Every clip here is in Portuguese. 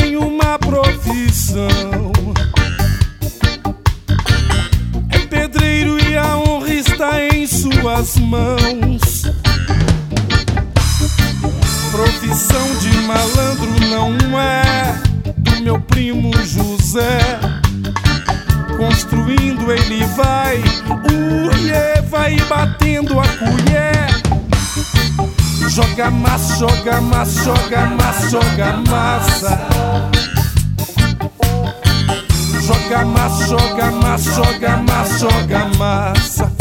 tem uma profissão, é pedreiro e a honra está em suas mãos. Profissão de malandro não é do meu primo José. Construindo ele vai, vai batendo a colher. Joga massa, joga massa, joga massa, joga massa. Joga massa, joga massa, joga massa, joga massa.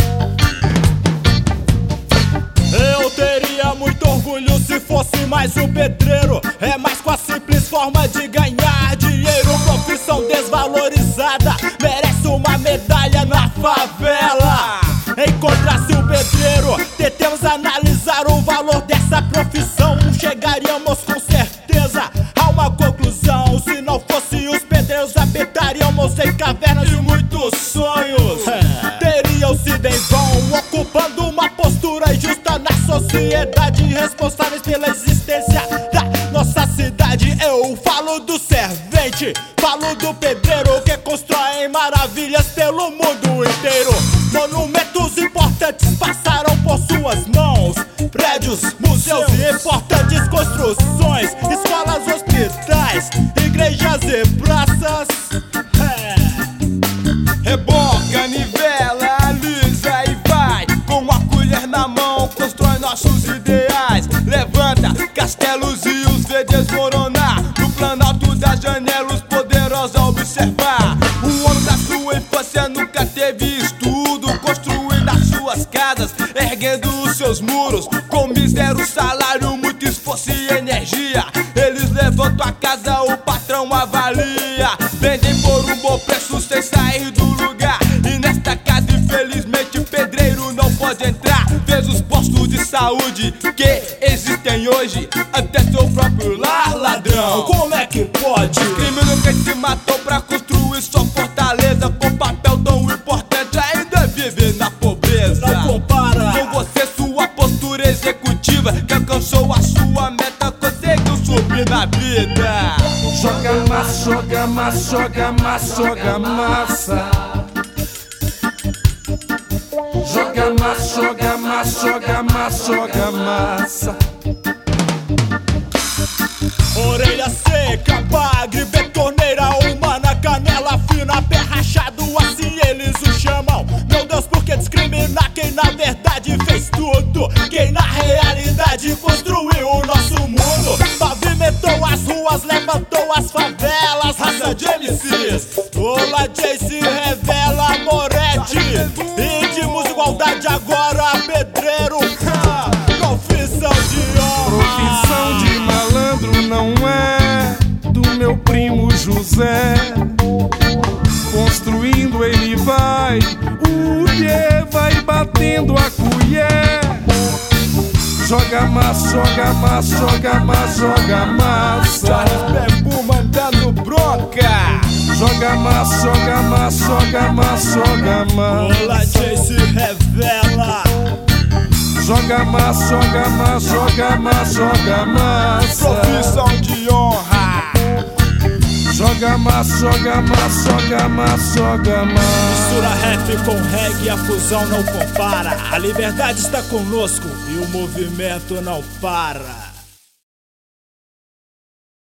Eu teria muito orgulho se fosse mais um pedreiro. É mais com a simples forma de ganhar dinheiro. Profissão desvalorizada, merece uma medalha na favela. Encontra-se um pedreiro, tentemos analisar o valor dessa profissão. Chegaríamos com certeza a uma conclusão. Se não fosse os pedreiros, habitaríamos em cavernas de muitos sonhos. Teriam sido em vão, ocupando uma postura injusta na sociedade, responsáveis pela existência da nossa cidade. Eu falo do servente, falo do pedreiro que constrói maravilhas pelo mundo inteiro. Monumentos importantes passaram por suas mãos, prédios, museus e importantes construções, escolas, hospitais, igrejas e praças. Reboca, nivela, alisa e vai. Com a colher na mão, constrói nossos ideais. Levanta castelos e os vê desmoronar. No planalto das janelas, os poderosos a observar. O homem da sua infância nunca teve estudo, construindo as suas casas, erguendo os seus muros. Com mísero salário, muito esforço e energia, eles levantam a casa, o patrão avalia. Vendem por um bom preço sem sair do lugar. E nesta casa, infelizmente, pedreiro não pode entrar. Vês os postos de saúde que existem hoje, até seu próprio lar, ladrão. Como é que pode? Criminoso que se matou pra construir sua fortaleza, com papel tão importante, ainda vive na pobreza. Não compara com você, sua postura executiva, que alcançou a sua meta, conseguiu subir na vida. Joga massa, joga massa, joga massa, joga massa. Joga massa, joga massa, joga massa, joga massa. Orelha seca, bagre, betoneira humana, canela fina, pé rachado, assim eles o chamam. Meu Deus, por que discriminar quem na verdade fez tudo? Quem na realidade construiu o nosso mundo? Pavimentou as ruas, levantou as favelas. Raça de MCs, Ola J se revela, Moretti. Íntimos, igualdade agora, pedreiro. Profissão de honra. Profissão de malandro não é do meu primo José. Construindo ele vai, vai batendo a colher. Joga massa, joga massa, joga massa, joga massa. Charles Bembu mandando bronca. Joga massa, joga massa, joga massa, joga massa. Ola J se revela. Joga massa, joga massa, joga massa, joga massa. Profissão de honra. Joga massa, joga massa, joga massa, joga massa. Mistura rap com reggae, a fusão não compara. A liberdade está conosco e o movimento não para.